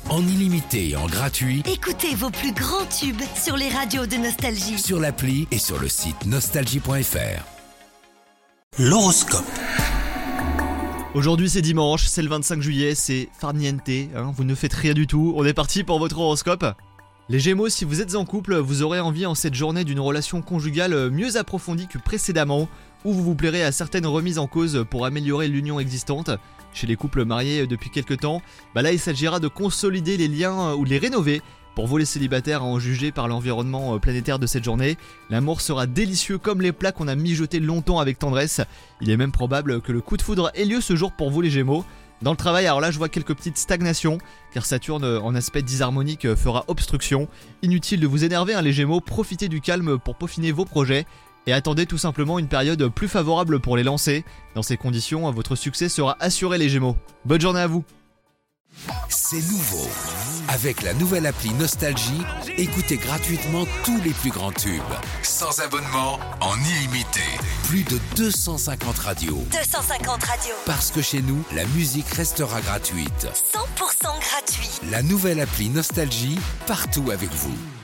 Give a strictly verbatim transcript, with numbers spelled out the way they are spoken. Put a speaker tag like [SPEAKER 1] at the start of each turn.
[SPEAKER 1] en illimité et en gratuit
[SPEAKER 2] Écoutez vos plus grands tubes sur les radios de Nostalgie.
[SPEAKER 1] sur l'appli et sur le site nostalgie point f r.
[SPEAKER 3] L'horoscope.
[SPEAKER 4] Aujourd'hui c'est dimanche, c'est le vingt-cinq juillet, c'est farniente, hein, vous ne faites rien du tout, on est parti pour votre horoscope. Les Gémeaux, si vous êtes en couple, vous aurez envie en cette journée d'une relation conjugale mieux approfondie que précédemment, ou vous vous plairez à certaines remises en cause pour améliorer l'union existante. Chez les couples mariés depuis quelques temps, bah là il s'agira de consolider les liens ou de les rénover. Pour vous les célibataires, à en juger par l'environnement planétaire de cette journée, l'amour sera délicieux comme les plats qu'on a mijotés longtemps avec tendresse. Il est même probable que le coup de foudre ait lieu ce jour pour vous les Gémeaux. Dans le travail, alors là je vois quelques petites stagnations, car Saturne en aspect disharmonique fera obstruction. Inutile de vous énerver hein, les Gémeaux, profitez du calme pour peaufiner vos projets. Et attendez tout simplement une période plus favorable pour les lancer. Dans ces conditions, votre succès sera assuré les Gémeaux. Bonne journée à vous.
[SPEAKER 1] C'est nouveau. Avec la nouvelle appli Nostalgie, écoutez gratuitement tous les plus grands tubes. Sans abonnement, en illimité. Plus de deux cent cinquante radios.
[SPEAKER 2] deux cent cinquante radios.
[SPEAKER 1] Parce que chez nous, la musique restera gratuite.
[SPEAKER 2] cent pour cent gratuit.
[SPEAKER 1] La nouvelle appli Nostalgie, partout avec vous.